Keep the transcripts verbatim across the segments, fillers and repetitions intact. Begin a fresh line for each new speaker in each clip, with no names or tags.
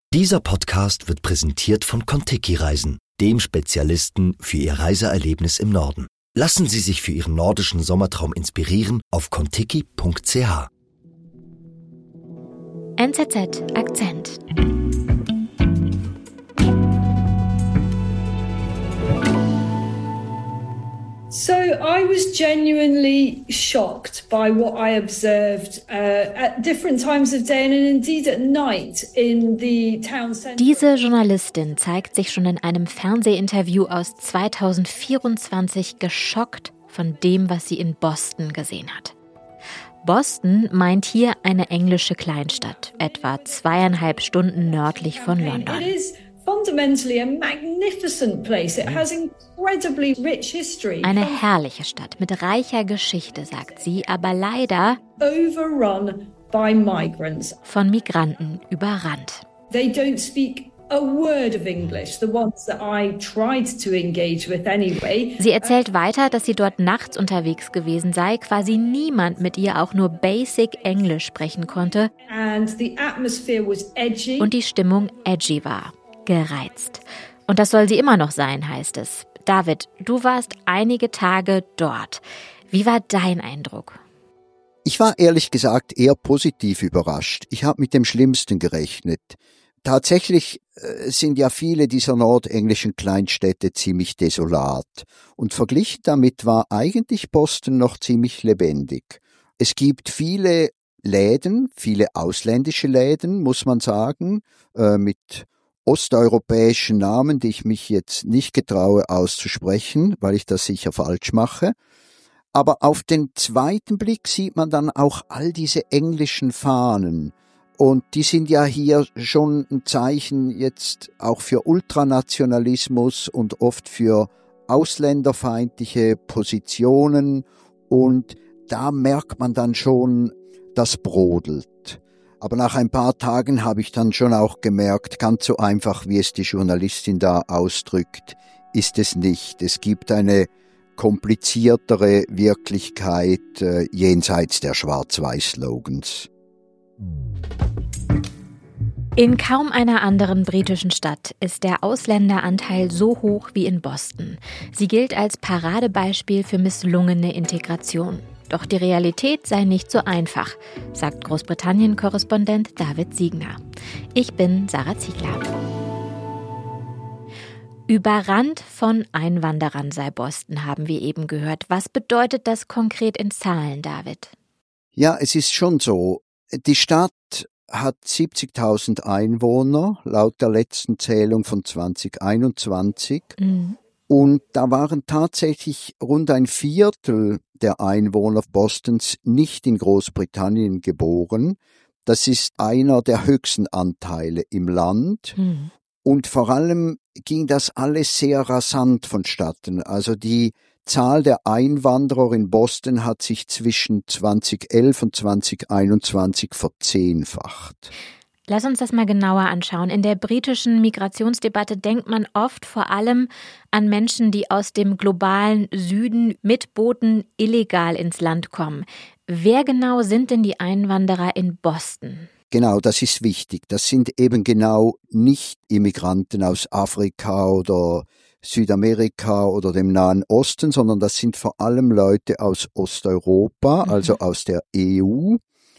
Dieser Podcast wird präsentiert von Contiki Reisen, dem Spezialisten für Ihr Reiseerlebnis im Norden. Lassen Sie sich für Ihren nordischen Sommertraum inspirieren auf contiki punkt c h.
N Z Z Akzent.
So I was genuinely shocked by what I observed uh, at different times of day and indeed at night in the town centre.
Diese Journalistin zeigt sich schon in einem Fernsehinterview aus zweitausendvierundzwanzig geschockt von dem, was sie in Boston gesehen hat. Boston meint hier eine englische Kleinstadt, etwa zweieinhalb Stunden nördlich von London.
It is fundamentally a magnificent place. It has incredibly rich history.
Eine herrliche Stadt mit reicher Geschichte, sagt sie, aber leider
Overrun by migrants.
Von Migranten überrannt.
They don't speak a word of English, the ones that I tried to engage with anyway.
Sie erzählt weiter, dass sie dort nachts unterwegs gewesen sei, quasi niemand mit ihr auch nur Basic Englisch sprechen konnte
And the atmosphere was edgy.
und die Stimmung edgy war, gereizt. Und das soll sie immer noch sein, heißt es. David, du warst einige Tage dort. Wie war dein Eindruck?
Ich war ehrlich gesagt eher positiv überrascht. Ich habe mit dem Schlimmsten gerechnet. Tatsächlich äh, sind ja viele dieser nordenglischen Kleinstädte ziemlich desolat. Und verglichen damit war eigentlich Boston noch ziemlich lebendig. Es gibt viele Läden, viele ausländische Läden, muss man sagen, äh, mit osteuropäischen Namen, die ich mich jetzt nicht getraue auszusprechen, weil ich das sicher falsch mache. Aber auf den zweiten Blick sieht man dann auch all diese englischen Fahnen. Und die sind ja hier schon ein Zeichen jetzt auch für Ultranationalismus und oft für ausländerfeindliche Positionen. Und da merkt man dann schon, das brodelt. Aber nach ein paar Tagen habe ich dann schon auch gemerkt, ganz so einfach, wie es die Journalistin da ausdrückt, ist es nicht. Es gibt eine kompliziertere Wirklichkeit äh, jenseits der Schwarz-Weiß-Slogans.
In kaum einer anderen britischen Stadt ist der Ausländeranteil so hoch wie in Boston. Sie gilt als Paradebeispiel für misslungene Integration. Doch die Realität sei nicht so einfach, sagt Großbritannien-Korrespondent David Siegner. Ich bin Sarah Ziegler. Überrannt von Einwanderern sei Boston, haben wir eben gehört. Was bedeutet das konkret in Zahlen, David?
Ja, es ist schon so. Die Stadt hat siebzigtausend Einwohner, laut der letzten Zählung von zwanzig einundzwanzig. Mhm. Und da waren tatsächlich rund ein Viertel der Einwohner Bostons nicht in Großbritannien geboren. Das ist einer der höchsten Anteile im Land. Mhm. Und vor allem ging das alles sehr rasant vonstatten. Also die Zahl der Einwanderer in Boston hat sich zwischen zweitausendelf und zwanzig einundzwanzig verzehnfacht.
Lass uns das mal genauer anschauen. In der britischen Migrationsdebatte denkt man oft vor allem an Menschen, die aus dem globalen Süden mit Booten illegal ins Land kommen. Wer genau sind denn die Einwanderer in Boston?
Genau, das ist wichtig. Das sind eben genau nicht Immigranten aus Afrika oder Südamerika oder dem Nahen Osten, sondern das sind vor allem Leute aus Osteuropa, mhm. also aus der E U.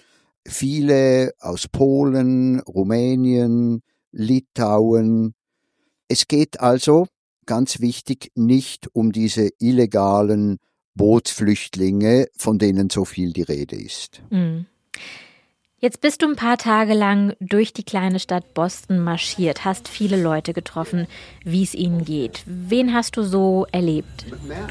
Viele aus Polen, Rumänien, Litauen. Es geht also, ganz wichtig, nicht um diese illegalen Bootsflüchtlinge, von denen so viel die Rede ist.
Mhm. Jetzt bist du ein paar Tage lang durch die kleine Stadt Boston marschiert, hast viele Leute getroffen, wie es ihnen geht. Wen hast du so erlebt?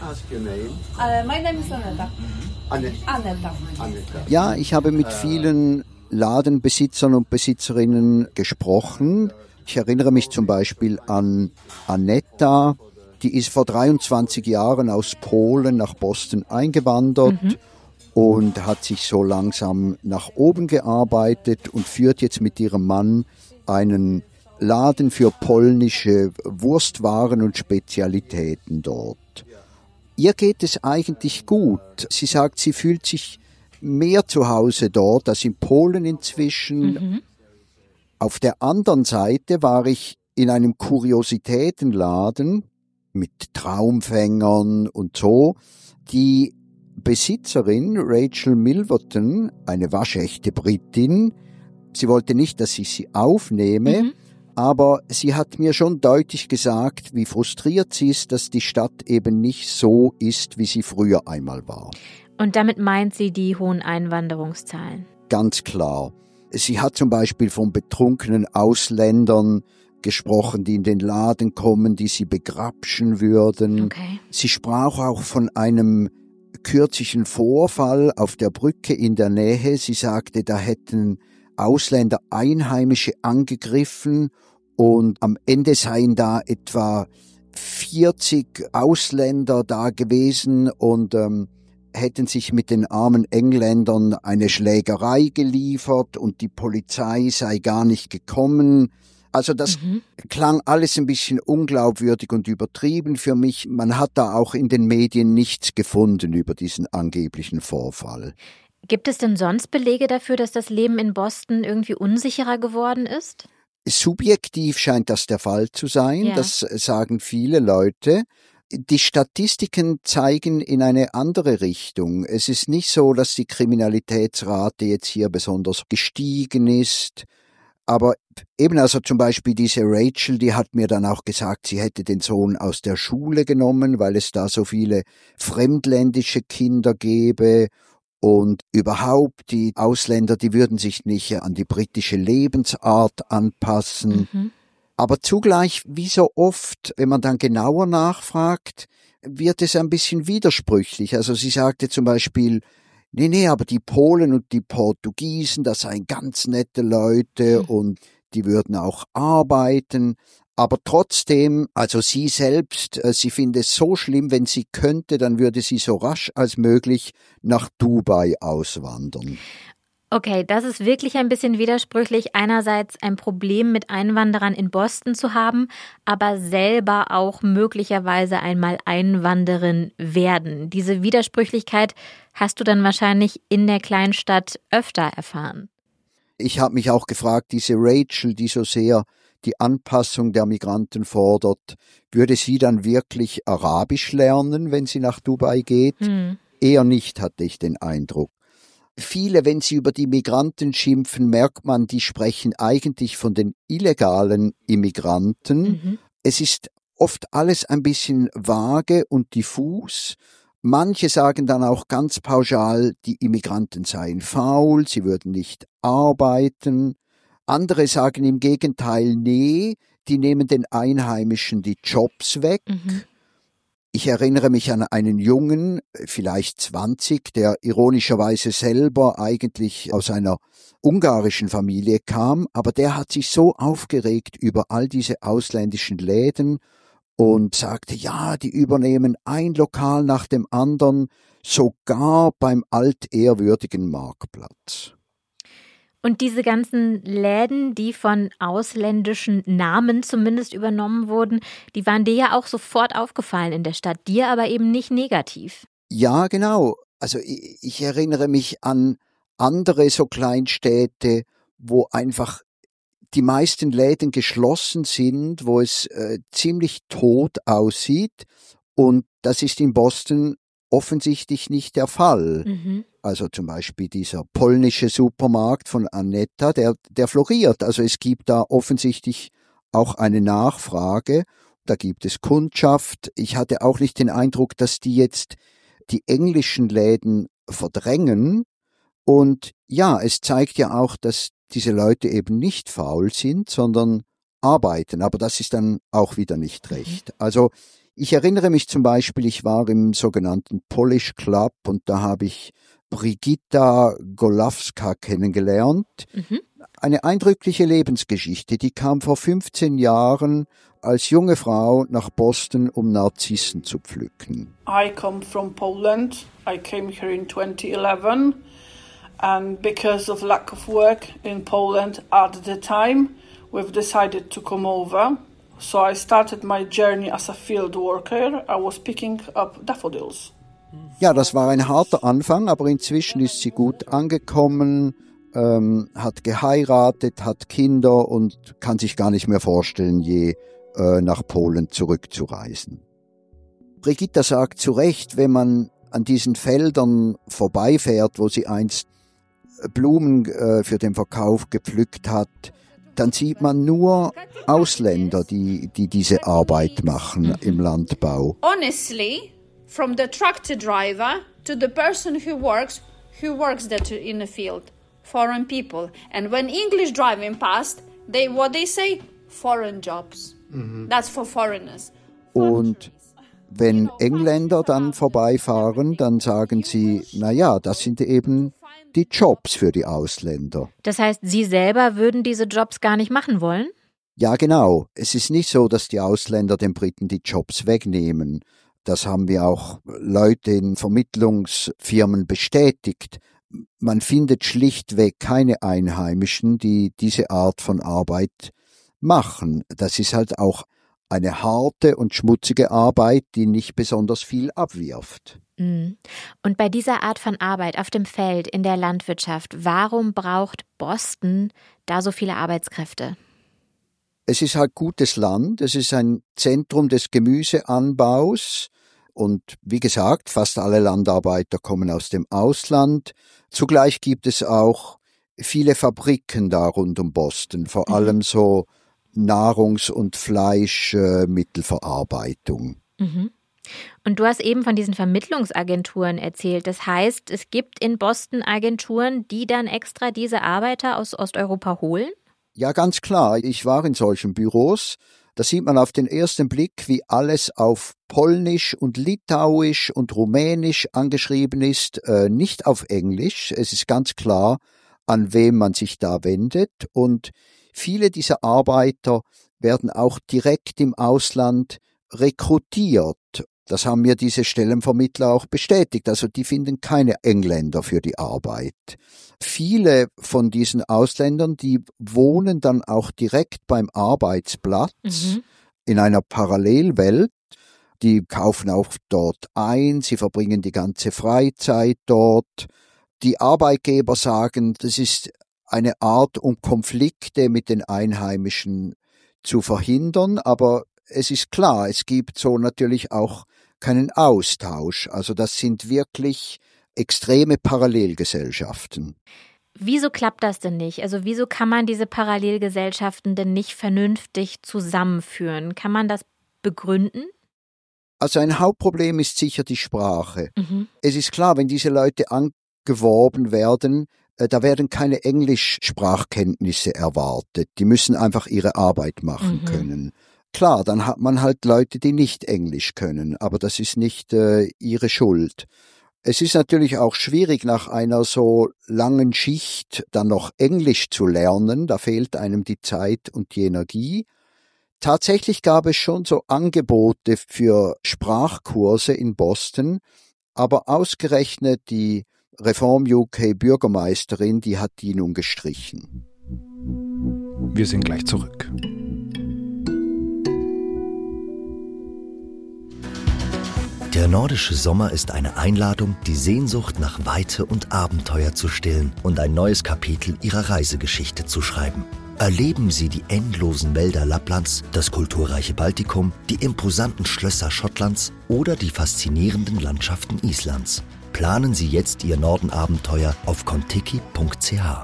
Uh, my name is Aneta. Aneta.
Ja, ich habe mit vielen Ladenbesitzern und Besitzerinnen gesprochen. Ich erinnere mich zum Beispiel an Aneta, die ist vor dreiundzwanzig Jahren aus Polen nach Boston eingewandert. Mhm. Und hat sich so langsam nach oben gearbeitet und führt jetzt mit ihrem Mann einen Laden für polnische Wurstwaren und Spezialitäten dort. Ihr geht es eigentlich gut. Sie sagt, sie fühlt sich mehr zu Hause dort als in Polen inzwischen. Mhm. Auf der anderen Seite war ich in einem Kuriositätenladen mit Traumfängern und so. Die Besitzerin, Rachel Milverton, eine waschechte Britin, sie wollte nicht, dass ich sie aufnehme, mhm. aber sie hat mir schon deutlich gesagt, wie frustriert sie ist, dass die Stadt eben nicht so ist, wie sie früher einmal war.
Und damit meint sie die hohen Einwanderungszahlen?
Ganz klar. Sie hat zum Beispiel von betrunkenen Ausländern gesprochen, die in den Laden kommen, die sie begrapschen würden.
Okay.
Sie sprach auch von einem kürzlichen Vorfall auf der Brücke in der Nähe. Sie sagte, da hätten Ausländer Einheimische angegriffen und am Ende seien da etwa vierzig Ausländer da gewesen und ähm, hätten sich mit den armen Engländern eine Schlägerei geliefert und die Polizei sei gar nicht gekommen. Also das mhm. klang alles ein bisschen unglaubwürdig und übertrieben für mich. Man hat da auch in den Medien nichts gefunden über diesen angeblichen Vorfall.
Gibt es denn sonst Belege dafür, dass das Leben in Boston irgendwie unsicherer geworden ist?
Subjektiv scheint das der Fall zu sein, ja. Das sagen viele Leute. Die Statistiken zeigen in eine andere Richtung. Es ist nicht so, dass die Kriminalitätsrate jetzt hier besonders gestiegen ist. Aber eben also zum Beispiel diese Rachel, die hat mir dann auch gesagt, sie hätte den Sohn aus der Schule genommen, weil es da so viele fremdländische Kinder gäbe. Und überhaupt, die Ausländer, die würden sich nicht an die britische Lebensart anpassen. Mhm. Aber zugleich, wie so oft, wenn man dann genauer nachfragt, wird es ein bisschen widersprüchlich. Also sie sagte zum Beispiel, nee, nee, aber die Polen und die Portugiesen, das seien ganz nette Leute und die würden auch arbeiten. Aber trotzdem, also sie selbst, sie findet es so schlimm, wenn sie könnte, dann würde sie so rasch als möglich nach Dubai auswandern.
Okay, das ist wirklich ein bisschen widersprüchlich, einerseits ein Problem mit Einwanderern in Boston zu haben, aber selber auch möglicherweise einmal Einwanderin werden. Diese Widersprüchlichkeit hast du dann wahrscheinlich in der Kleinstadt öfter erfahren.
Ich habe mich auch gefragt, diese Rachel, die so sehr die Anpassung der Migranten fordert, würde sie dann wirklich Arabisch lernen, wenn sie nach Dubai geht? Hm. Eher nicht, hatte ich den Eindruck. Viele, wenn sie über die Migranten schimpfen, merkt man, die sprechen eigentlich von den illegalen Immigranten. Mhm. Es ist oft alles ein bisschen vage und diffus. Manche sagen dann auch ganz pauschal, die Immigranten seien faul, sie würden nicht arbeiten. Andere sagen im Gegenteil, nee, die nehmen den Einheimischen die Jobs weg. Mhm. Ich erinnere mich an einen Jungen, vielleicht zwanzig, der ironischerweise selber eigentlich aus einer ungarischen Familie kam, aber der hat sich so aufgeregt über all diese ausländischen Läden und sagte, ja, die übernehmen ein Lokal nach dem anderen, sogar beim altehrwürdigen Marktplatz.
Und diese ganzen Läden, die von ausländischen Namen zumindest übernommen wurden, die waren dir ja auch sofort aufgefallen in der Stadt, dir aber eben nicht negativ.
Ja, genau. Also ich, ich erinnere mich an andere so Kleinstädte, wo einfach die meisten Läden geschlossen sind, wo es äh, ziemlich tot aussieht. Und das ist in Boston offensichtlich nicht der Fall. Mhm. Also zum Beispiel dieser polnische Supermarkt von Aneta, der, der floriert. Also es gibt da offensichtlich auch eine Nachfrage. Da gibt es Kundschaft. Ich hatte auch nicht den Eindruck, dass die jetzt die englischen Läden verdrängen. Und ja, es zeigt ja auch, dass diese Leute eben nicht faul sind, sondern arbeiten. Aber das ist dann auch wieder nicht recht. Also ich erinnere mich zum Beispiel, ich war im sogenannten Polish Club und da habe ich Brigitta Golawska kennengelernt. Mhm. Eine eindrückliche Lebensgeschichte. Die kam vor fünfzehn Jahren als junge Frau nach Boston, um Narzissen zu pflücken.
I come from Poland. I came here in twenty eleven. And because of lack of work in Poland at the time, we've decided to come over. So I started my journey as a field worker. I was picking up daffodils.
Ja, das war ein harter Anfang, aber inzwischen ist sie gut angekommen ähm, hat geheiratet, hat Kinder und kann sich gar nicht mehr vorstellen, je äh, nach Polen zurückzureisen. Brigitta sagt zu Recht, wenn man an diesen Feldern vorbeifährt, wo sie einst Blumen äh, für den Verkauf gepflückt hat, dann sieht man nur Ausländer, die, die diese Arbeit machen im Landbau.
Honestly, from the tractor driver to the person who works, who works that in the field, foreign people. And when English driving past, they what they say, foreign jobs. Mm-hmm. That's for foreigners.
Und wenn Engländer dann vorbeifahren, dann sagen sie, na ja, das sind eben die Jobs für die Ausländer.
Das heißt, Sie selber würden diese Jobs gar nicht machen wollen?
Ja, genau. Es ist nicht so, dass die Ausländer den Briten die Jobs wegnehmen. Das haben wir auch Leute in Vermittlungsfirmen bestätigt. Man findet schlichtweg keine Einheimischen, die diese Art von Arbeit machen. Das ist halt auch eine harte und schmutzige Arbeit, die nicht besonders viel abwirft.
Und bei dieser Art von Arbeit auf dem Feld, in der Landwirtschaft, warum braucht Boston da so viele Arbeitskräfte?
Es ist halt gutes Land, es ist ein Zentrum des Gemüseanbaus und wie gesagt, fast alle Landarbeiter kommen aus dem Ausland. Zugleich gibt es auch viele Fabriken da rund um Boston, vor mhm. allem so Nahrungs- und Fleischmittelverarbeitung.
Mhm. Und du hast eben von diesen Vermittlungsagenturen erzählt. Das heißt, es gibt in Boston Agenturen, die dann extra diese Arbeiter aus Osteuropa holen?
Ja, ganz klar. Ich war in solchen Büros. Da sieht man auf den ersten Blick, wie alles auf Polnisch und Litauisch und Rumänisch angeschrieben ist, äh, nicht auf Englisch. Es ist ganz klar, an wem man sich da wendet. Und viele dieser Arbeiter werden auch direkt im Ausland rekrutiert. Das haben mir diese Stellenvermittler auch bestätigt. Also die finden keine Engländer für die Arbeit. Viele von diesen Ausländern, die wohnen dann auch direkt beim Arbeitsplatz mhm. in einer Parallelwelt. Die kaufen auch dort ein, sie verbringen die ganze Freizeit dort. Die Arbeitgeber sagen, das ist eine Art, um Konflikte mit den Einheimischen zu verhindern, aber es ist klar, es gibt so natürlich auch keinen Austausch. Also das sind wirklich extreme Parallelgesellschaften.
Wieso klappt das denn nicht? Also wieso kann man diese Parallelgesellschaften denn nicht vernünftig zusammenführen? Kann man das begründen?
Also ein Hauptproblem ist sicher die Sprache. Mhm. Es ist klar, wenn diese Leute angeworben werden, äh, da werden keine Englischsprachkenntnisse erwartet. Die müssen einfach ihre Arbeit machen mhm. können. Klar, dann hat man halt Leute, die nicht Englisch können, aber das ist nicht äh, ihre Schuld. Es ist natürlich auch schwierig, nach einer so langen Schicht dann noch Englisch zu lernen. Da fehlt einem die Zeit und die Energie. Tatsächlich gab es schon so Angebote für Sprachkurse in Boston, aber ausgerechnet die Reform U K Bürgermeisterin, die hat die nun gestrichen.
Wir sind gleich zurück.
Der nordische Sommer ist eine Einladung, die Sehnsucht nach Weite und Abenteuer zu stillen und ein neues Kapitel ihrer Reisegeschichte zu schreiben. Erleben Sie die endlosen Wälder Lapplands, das kulturreiche Baltikum, die imposanten Schlösser Schottlands oder die faszinierenden Landschaften Islands. Planen Sie jetzt Ihr Nordenabenteuer auf contiki punkt c h.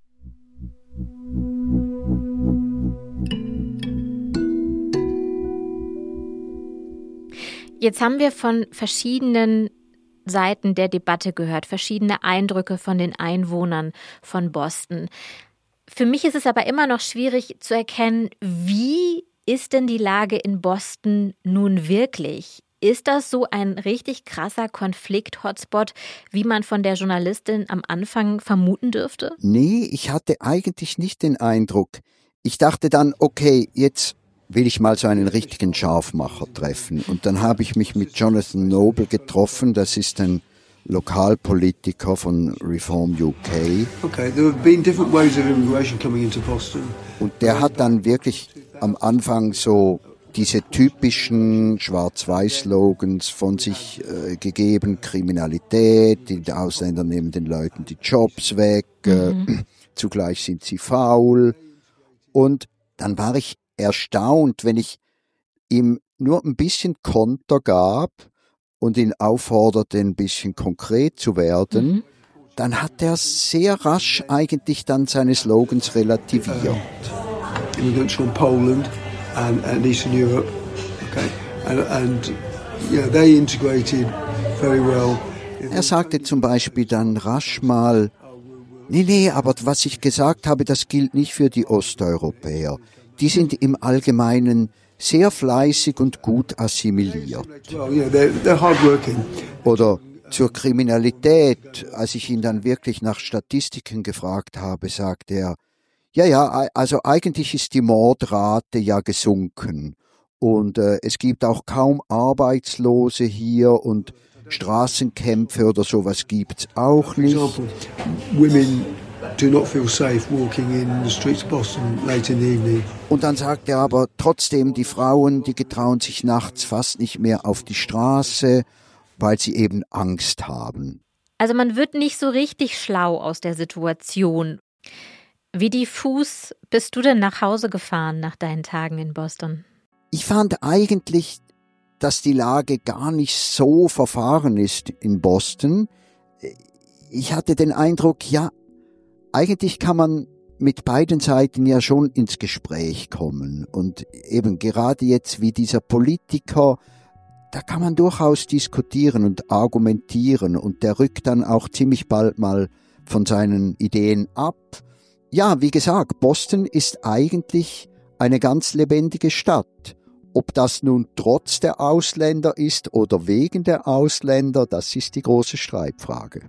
Jetzt haben wir von verschiedenen Seiten der Debatte gehört, verschiedene Eindrücke von den Einwohnern von Boston. Für mich ist es aber immer noch schwierig zu erkennen, wie ist denn die Lage in Boston nun wirklich? Ist das so ein richtig krasser Konflikt-Hotspot, wie man von der Journalistin am Anfang vermuten dürfte?
Nee, ich hatte eigentlich nicht den Eindruck. Ich dachte dann, okay, jetzt will ich mal so einen richtigen Scharfmacher treffen. Und dann habe ich mich mit Jonathan Noble getroffen, das ist ein Lokalpolitiker von Reform U K.
Okay, there have been different waves of immigration coming into Boston.
Und der hat dann wirklich am Anfang so diese typischen Schwarz-Weiß-Slogans von sich äh, gegeben, Kriminalität, die Ausländer nehmen den Leuten die Jobs weg, mhm. äh, zugleich sind sie faul. Und dann war ich erstaunt, wenn ich ihm nur ein bisschen Konter gab und ihn aufforderte, ein bisschen konkret zu werden, mhm. dann hat er sehr rasch eigentlich dann seine Slogans relativiert.
Uh, immigrants from Poland and, and Eastern Europe, okay, and, and yeah, they integrated very well.
Er sagte zum Beispiel dann rasch mal, nee, nee, aber was ich gesagt habe, das gilt nicht für die Osteuropäer. Die sind im Allgemeinen sehr fleißig und gut assimiliert. Oder zur Kriminalität, als ich ihn dann wirklich nach Statistiken gefragt habe, sagte er, ja, ja, also eigentlich ist die Mordrate ja gesunken und äh, es gibt auch kaum Arbeitslose hier und Straßenkämpfe oder sowas gibt's auch nicht.
Women do not feel safe walking in the streets of Boston late in the evening.
Und dann sagt er aber trotzdem, die Frauen, die getrauen sich nachts fast nicht mehr auf die Straße, weil sie eben Angst haben.
Also man wird nicht so richtig schlau aus der Situation. Wie diffus bist du denn nach Hause gefahren nach deinen Tagen in Boston?
Ich fand eigentlich, dass die Lage gar nicht so verfahren ist in Boston. Ich hatte den Eindruck, ja, eigentlich kann man mit beiden Seiten ja schon ins Gespräch kommen. Und eben gerade jetzt wie dieser Politiker, da kann man durchaus diskutieren und argumentieren. Und der rückt dann auch ziemlich bald mal von seinen Ideen ab. Ja, wie gesagt, Boston ist eigentlich eine ganz lebendige Stadt. Ob das nun trotz der Ausländer ist oder wegen der Ausländer, das ist die große Streitfrage.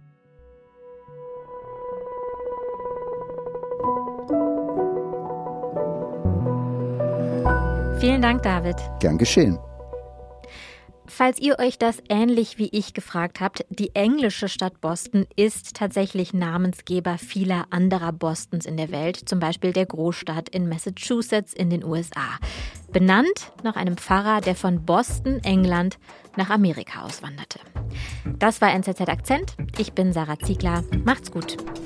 Vielen Dank, David.
Gern geschehen.
Falls ihr euch das ähnlich wie ich gefragt habt, die englische Stadt Boston ist tatsächlich Namensgeber vieler anderer Bostons in der Welt, zum Beispiel der Großstadt in Massachusetts in den U S A. Benannt nach einem Pfarrer, der von Boston, England, nach Amerika auswanderte. Das war N Z Z Akzent. Ich bin Sarah Ziegler. Macht's gut.